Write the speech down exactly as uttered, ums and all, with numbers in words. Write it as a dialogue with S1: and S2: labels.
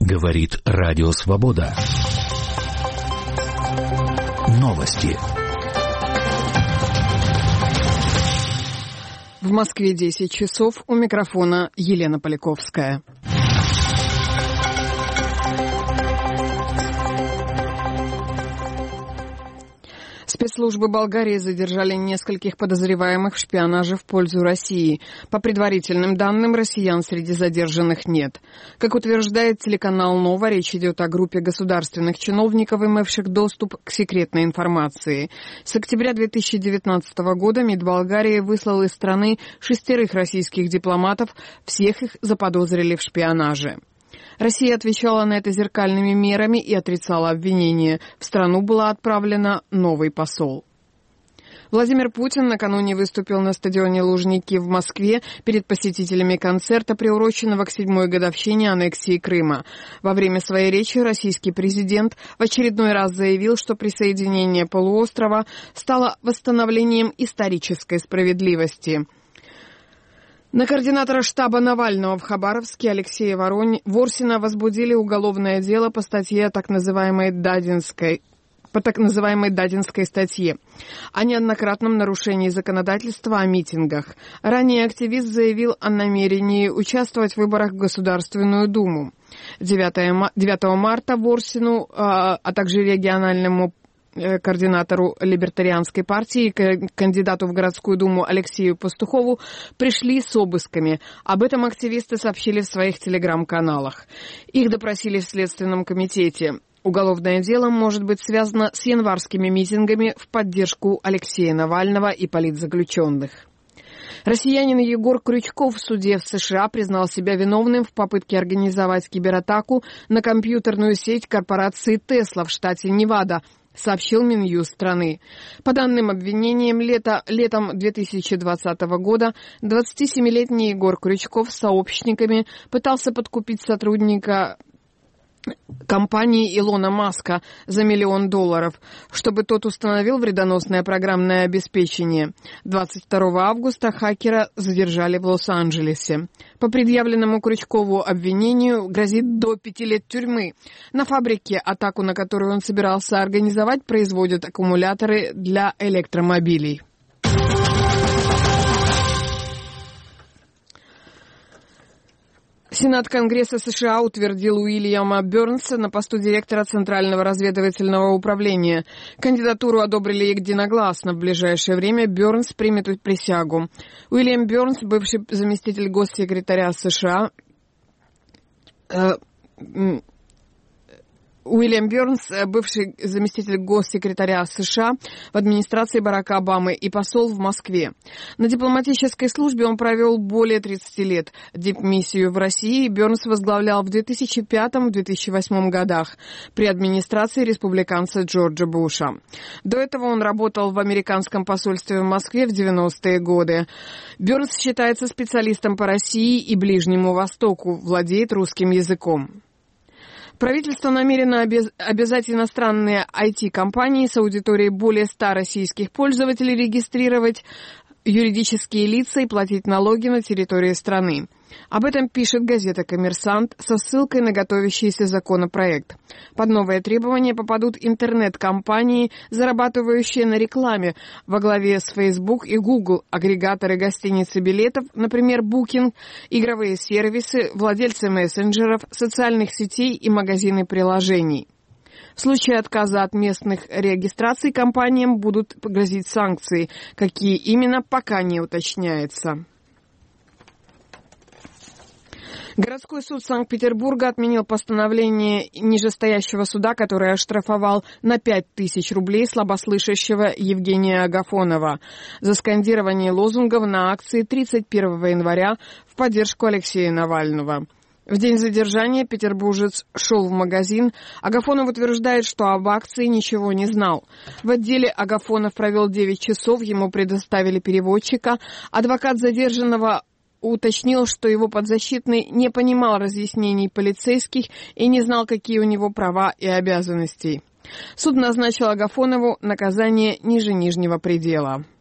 S1: Говорит Радио Свобода. Новости.
S2: В Москве десять часов. У микрофона Елена Поляковская. Спецслужбы Болгарии задержали нескольких подозреваемых в шпионаже в пользу России. По предварительным данным, россиян среди задержанных нет. Как утверждает телеканал «Нова», речь идет о группе государственных чиновников, имевших доступ к секретной информации. С октября две тысячи девятнадцатого года МИД Болгарии выслал из страны шестерых российских дипломатов, всех их заподозрили в шпионаже. Россия отвечала на это зеркальными мерами и отрицала обвинения. В страну была отправлена новый посол. Владимир Путин накануне выступил на стадионе Лужники в Москве перед посетителями концерта, приуроченного к седьмой годовщине аннексии Крыма. Во время своей речи российский президент в очередной раз заявил, что присоединение полуострова стало восстановлением исторической справедливости. На координатора штаба Навального в Хабаровске Алексея Ворсина возбудили уголовное дело по статье так называемой Дадинской, по так называемой Дадинской статье о неоднократном нарушении законодательства о митингах. Ранее активист заявил о намерении участвовать в выборах в Государственную Думу. девятого марта Ворсину, а также региональному координатору либертарианской партии и кандидату в городскую думу Алексею Пастухову пришли с обысками. Об этом активисты сообщили в своих телеграм-каналах. Их допросили в Следственном комитете. Уголовное дело может быть связано с январскими митингами в поддержку Алексея Навального и политзаключенных. Россиянин Егор Крючков в суде в США признал себя виновным в попытке организовать кибератаку на компьютерную сеть корпорации Tesla в штате Невада, сообщил Минюст страны. По данным обвинениям, лето, летом две тысячи двадцатого года двадцатисемилетний Егор Крючков с сообщниками пытался подкупить сотрудника компании Илона Маска за миллион долларов, чтобы тот установил вредоносное программное обеспечение. двадцать второго августа хакера задержали в Лос-Анджелесе. По предъявленному Крючкову обвинению грозит до пяти лет тюрьмы. На фабрике, атаку на которую он собирался организовать, производят аккумуляторы для электромобилей. Сенат Конгресса США утвердил Уильяма Бёрнса на посту директора Центрального разведывательного управления. Кандидатуру одобрили единогласно. В ближайшее время Бёрнс примет присягу. Уильям Бёрнс, бывший заместитель госсекретаря США, э, Уильям Бёрнс, бывший заместитель госсекретаря США в администрации Барака Обамы и посол в Москве. На дипломатической службе он провел более тридцати лет. Дипмиссию в России Бёрнс возглавлял в две тысячи пятом — две тысячи восьмом годах при администрации республиканца Джорджа Буша. До этого он работал в американском посольстве в Москве в девяностые годы. Бёрнс считается специалистом по России и Ближнему Востоку, владеет русским языком. Правительство намерено обязать иностранные ай ти-компании с аудиторией более ста российских пользователей регистрировать юридические лица и платить налоги на территории страны. Об этом пишет газета «Коммерсант» со ссылкой на готовящийся законопроект. Под новые требования попадут интернет-компании, зарабатывающие на рекламе, во главе с Facebook и Google, агрегаторы гостиниц и билетов, например, Booking, игровые сервисы, владельцы мессенджеров, социальных сетей и магазины приложений. В случае отказа от местных регистраций компаниям будут грозить санкции. Какие именно, пока не уточняется. Городской суд Санкт-Петербурга отменил постановление нижестоящего суда, который оштрафовал на пять тысяч рублей слабослышащего Евгения Агафонова за скандирование лозунгов на акции тридцать первого января в поддержку Алексея Навального. В день задержания петербуржец шел в магазин. Агафонов утверждает, что об акции ничего не знал. В отделе Агафонов провел девять часов, ему предоставили переводчика. Адвокат задержанного уточнил, что его подзащитный не понимал разъяснений полицейских и не знал, какие у него права и обязанности. Суд назначил Агафонову наказание ниже нижнего предела.